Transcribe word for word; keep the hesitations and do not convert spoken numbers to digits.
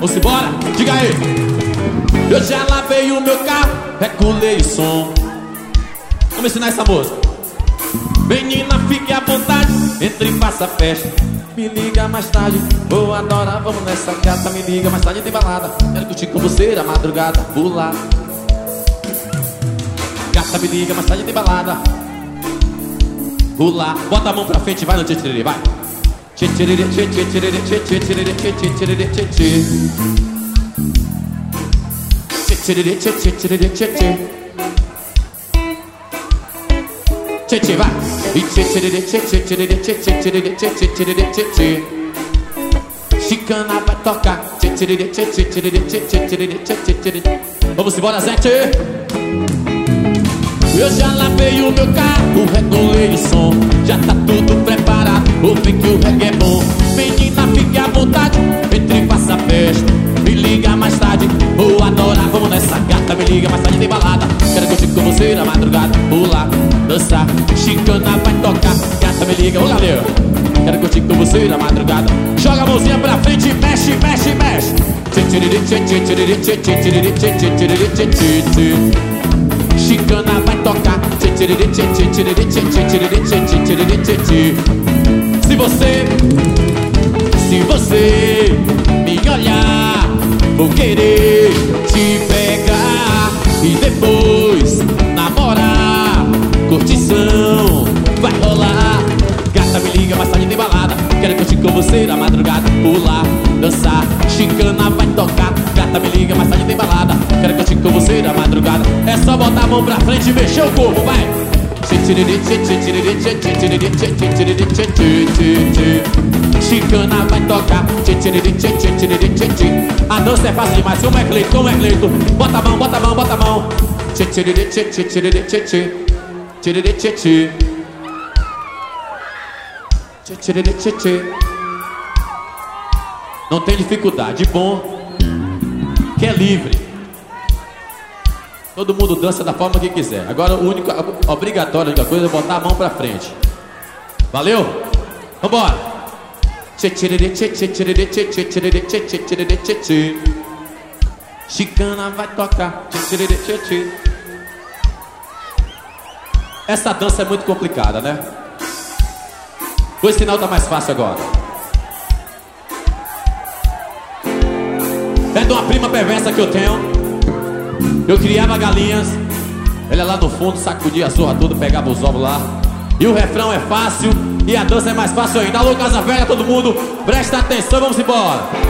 Vamos embora, diga aí. Eu já lavei o meu carro, regulei o som. Vamos ensinar essa música. Menina, fique à vontade, entre e faça a festa. Me liga mais tarde, vou adorar, vamos nessa gata. Me liga mais tarde, tem balada. Quero curtir com você na madrugada, pular. Gata, me liga mais tarde, tem balada. Pular, bota a mão pra frente, vai no tchê-tchê-tchê, vai. Tchê-tchê-tchê, tchê-tchê-tchê, tchê-tchê-tchê, tchê-tchê-tchê, tchê-tchê. Tchê-tchê-tchê, tchê-tchê-tchê, tchê-tchê. Tchê-tchê, vai. E tchê-tchê-tchê, tchê-tchê-tchê, tchê-tchê-tchê, tchê-tchê-tchê, tchê-tchê. Chicana vai tocar. Tchê-tchê-tchê, tchê-tchê-tchê, tchê-tchê-tchê, tchê-tchê-tchê. Vamos embora, Zete. Eu já lavei o meu carro, regulei o som. Já tá tudo preparado, ouve que o reggae é bom. Menina, fique à vontade, entre e faça festa. Me liga mais tarde, vou adorar, vamos nessa gata. Me liga mais tarde, tem balada. Quero curtir com você na madrugada, pular, dançar. Chicana vai tocar, gata, me liga, ô galera. Quero curtir com você na madrugada. Joga a mãozinha pra frente, mexe, mexe, mexe. Chicana vai tocar. Se você, se você me olhar, vou querer te pegar e depois namorar. Curtição vai rolar. Gata, me liga, mais tarde tem balada. Quero curtir com você na madrugada, pular, dançar. Chicana vai tocar. Gata, me liga, mais tarde tem balada. Quero curtir com você na madrugada. É só botar a mão pra frente e mexer o corpo, vai. Chicana vai tocar. A dança é fácil demais, como é Cleito, como é Cleito. Bota a mão, bota a mão, bota a mão. Não tem dificuldade, bom que é livre. Todo mundo dança da forma que quiser. Agora o único obrigatório, a única coisa é botar a mão pra frente. Valeu? Vambora. Chicana vai tocar. Essa dança é muito complicada, né? O sinal tá mais fácil agora. É de uma prima perversa que eu tenho. Eu criava galinhas, ela lá no fundo sacudia a zorra toda, pegava os ovos lá. E o refrão é fácil e a dança é mais fácil ainda. Alô, Casa Velha, todo mundo, presta atenção, vamos embora.